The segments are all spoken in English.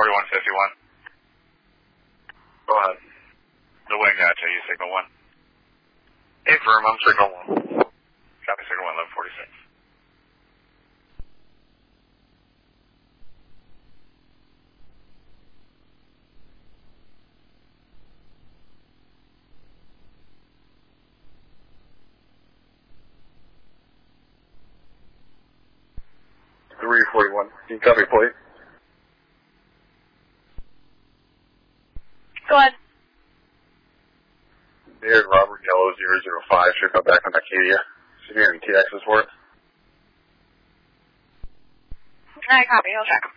4151. Go ahead. The wing, gotcha. You signal 1. Affirm, I'm signal 1. Copy, signal 1, 1146. Can you copy, plate? Go ahead. Here, Robert Yellow 005, should come back on Acadia. Should be any TXs for it? I copy, I'll check.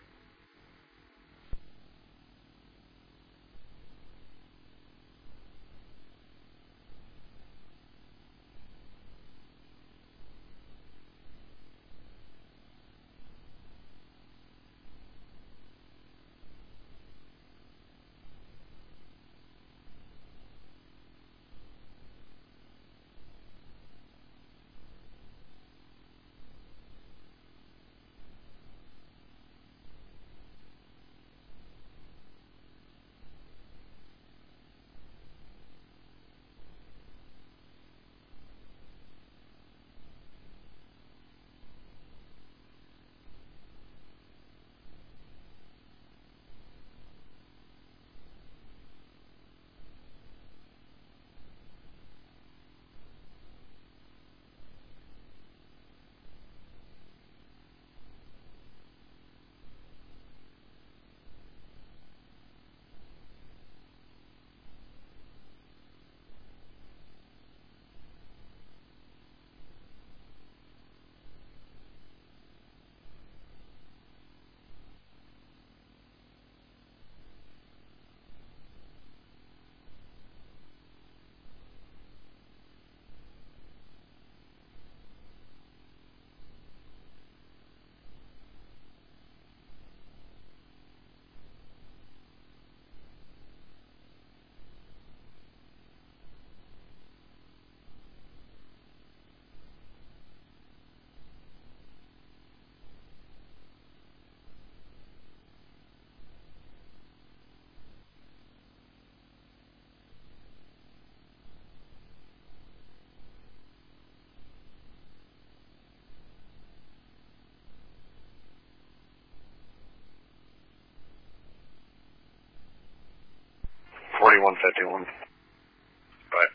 $41.51. Right.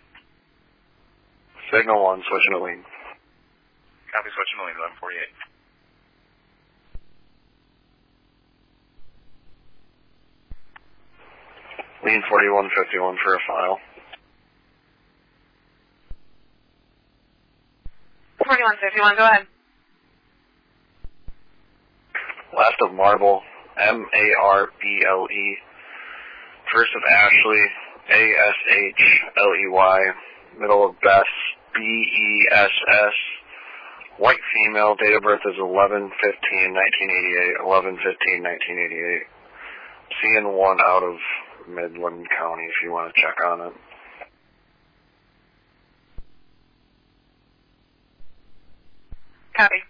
Signal 1, switching to lean. Copy, switching to lean, 1148. Lean 4151 for a file. 4151, go ahead. Last of Marble, M-A-R-B-L-E. First of Ashley, A-S-H-L-E-Y. Middle of Bess, B-E-S-S. White female, date of birth is 11/15/1988, 11/15/1988. Seeing one out of Midland County if you want to check on it. Copy.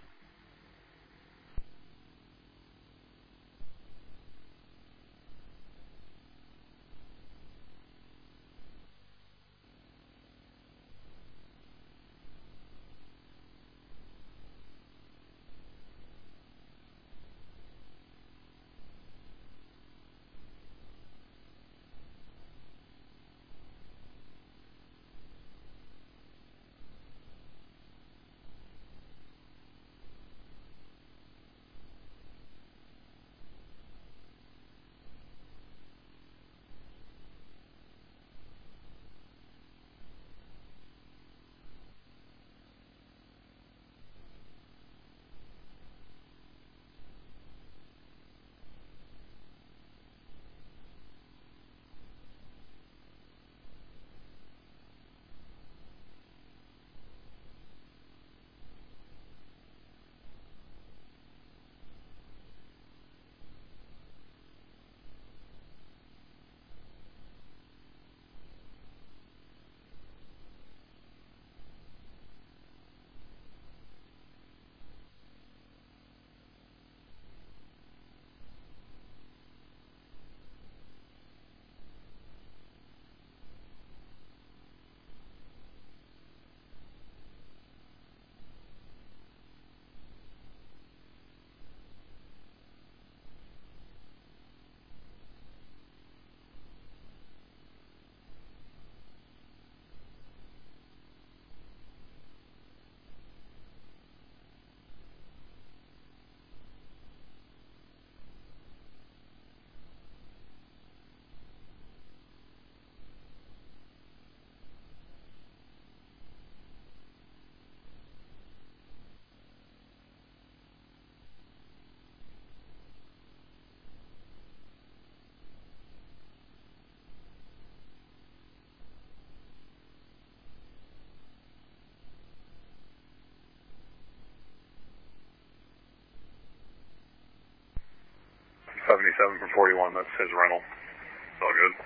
377 for 41. That's his rental. It's all good.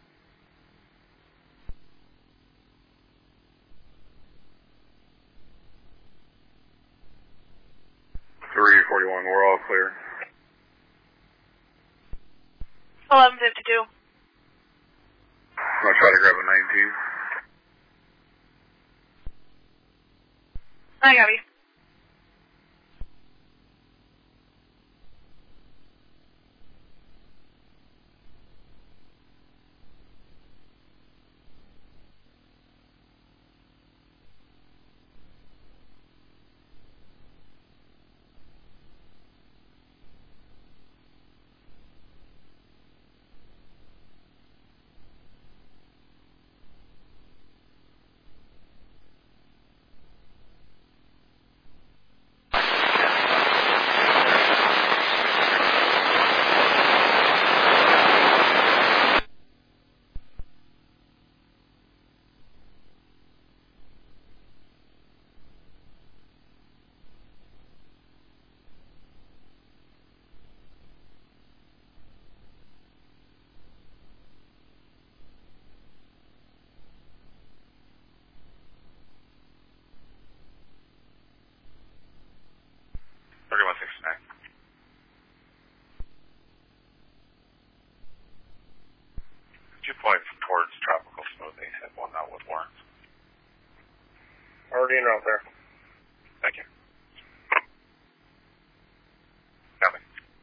341. We're all clear. 1152. I'm going to try to grab a 19. I got you. Could you point towards Tropical Smoothie at 1 out with Lawrence? Already en route there. Thank you. Copy.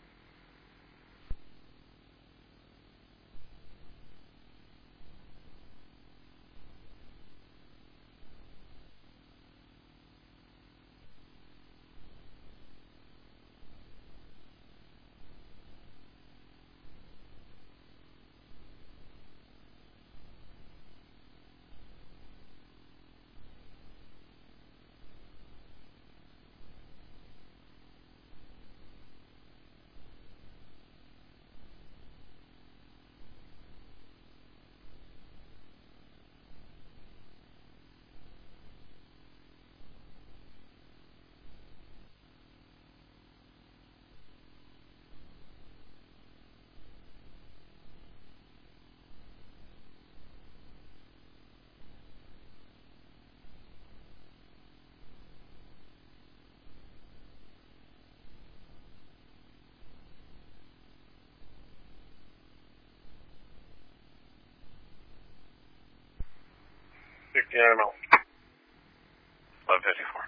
Yeah, no. 1154.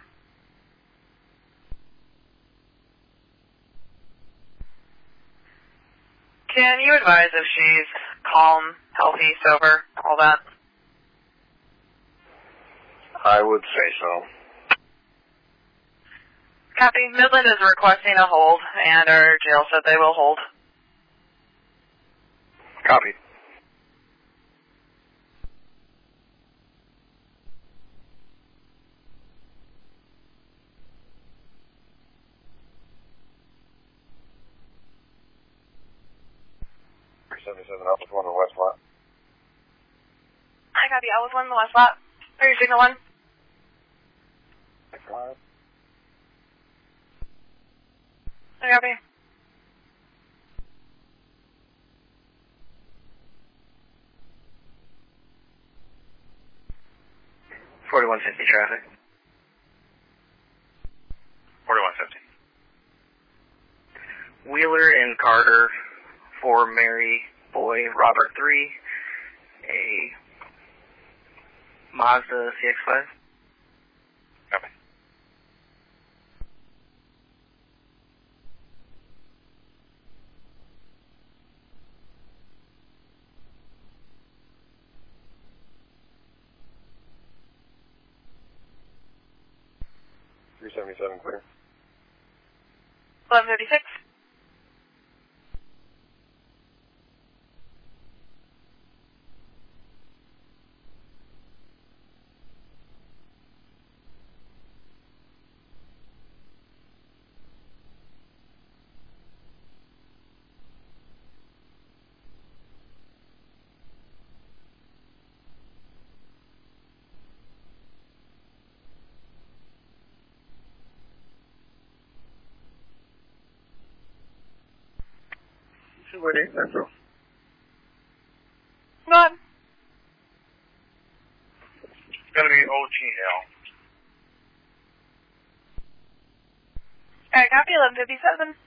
Can you advise if she's calm, healthy, sober, all that? I would say so. Copy. Midland is requesting a hold, and our jail said they will hold. Copy. Alpha 1 on the west lot. I got the L 1 in the west lot. Are you signal 1? I copy. .4150 traffic. 4150. Wheeler and Carter for Mary Boy Robert 3, a Mazda CX-5. Copy. .377 clear. 1156. Woodard Central. Go on. It's going to be OTL. Alright, copy 1157.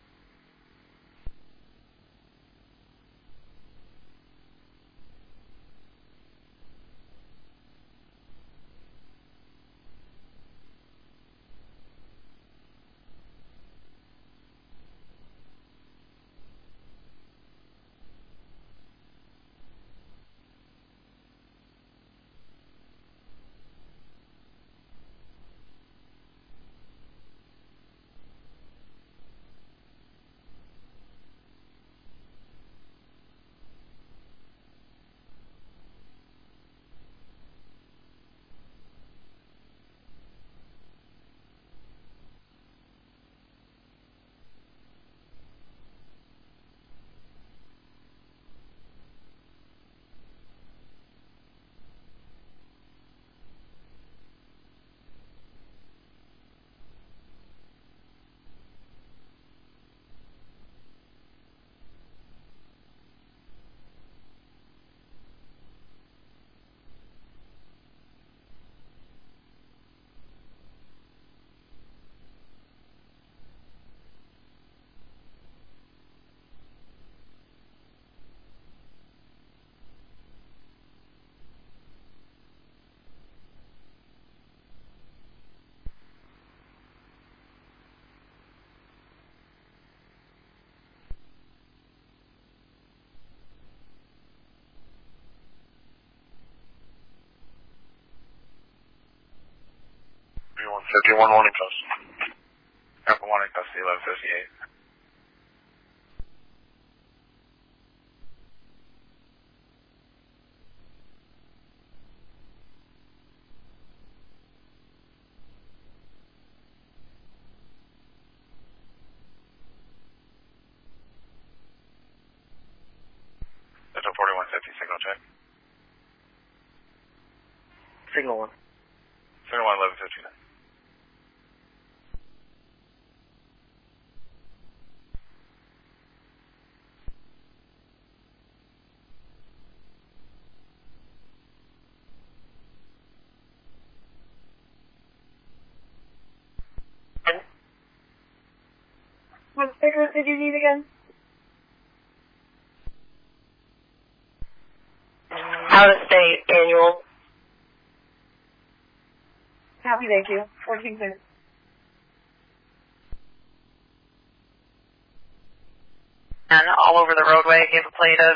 Fifty-one wanting custody. Apple wanting custody, 1158. That's a 4150 signal check. Signal 1. Signal 1, 1159. What stickers did you need again? Out of state annual. Happy, thank you. 14 minutes. And all over the roadway, give a plate of